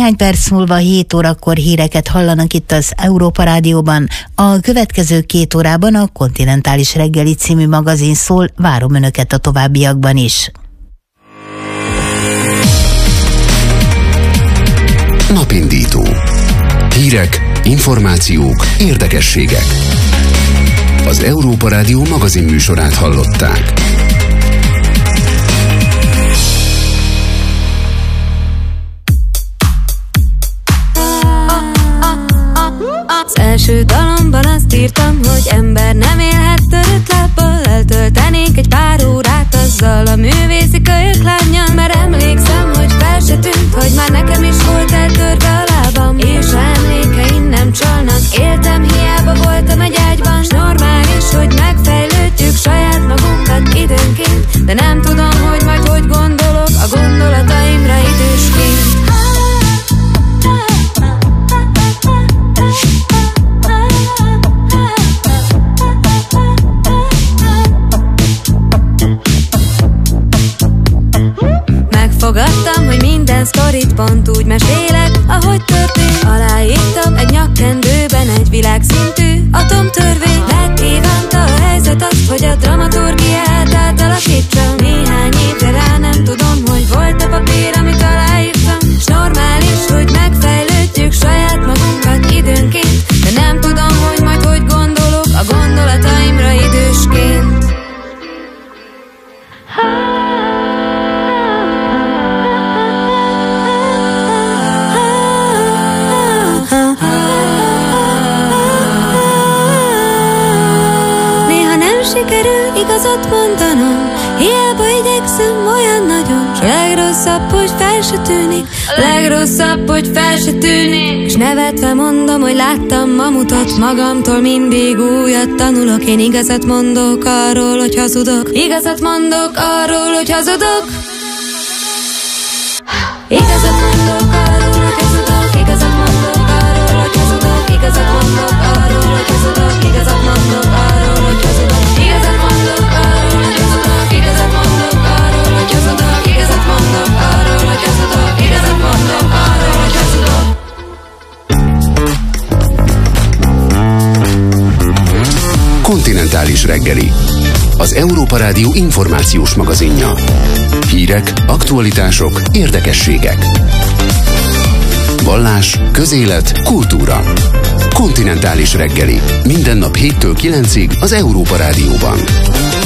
Néhány perc múlva 7 órakor híreket hallanak itt az Európa Rádióban. A következő 2 órában a Kontinentális reggeli című magazin szól, várom önöket a továbbiakban is. Napindító. Hírek, információk, érdekességek. Az Európa Rádió magazin műsorát hallották. Az első dalomban azt írtam, hogy ember nem élhet törött lábbal. Eltöltenék egy pár órát azzal a művészi kölyök lánnyal, mert emlékszem, hogy fel se tűnt, hogy már nekem is volt eltörve a lábam. És ha emlékeim nem csalnak, éltem, hiába voltam egy ágyban. S normális, hogy megfejlődjük saját magunkat időnként, de nem tudom, hogy majd hogy gondolok a gondolataimra idősként. Megfogadtam, hogy minden sztorit pont úgy mesélek, ahogy történt. Aláírtam egy nyakkendőben egy világszintű atomtörvény. Megkívánta a helyzet azt, hogy a dramaturgiát átalakítsam. Néhány évre rá nem tudom, hogy volt a papír, amit aláírtam. S normális, hogy megfejlődjük saját magunkat időnként, de nem tudom, hogy majd hogy gondolok a gondolataimra idősként. Sikerül igazat mondanom, hiába igyekszem olyan nagyon. S legrosszabb, hogy fel se tűnik, legrosszabb, hogy fel se tűnik. S nevetve mondom, hogy láttam mamutot magamtól, mindig újat tanulok. Én igazat mondok arról, hogy hazudok, igazat mondok arról, hogy hazudok. Igazat mondok arról, hogy hazudok, igazat mondok arról, hogy hazudok, igazat mondok arról, hogy hazudok, igazat mondok arról, hogy hazudok. Igazat mondok arról, hogy hazudok, igazat mondok arról, hogy hazudok, igazat mondok arról, hogy hazudok, igazat mondok arról, hogy hazudok. Kontinentális reggeli. Az Európa Rádió információs magazinja. Hírek, aktualitások, érdekességek. Vallás, közélet, kultúra. Kontinentális reggeli. Minden nap 7-től 9-ig az Európa Rádióban.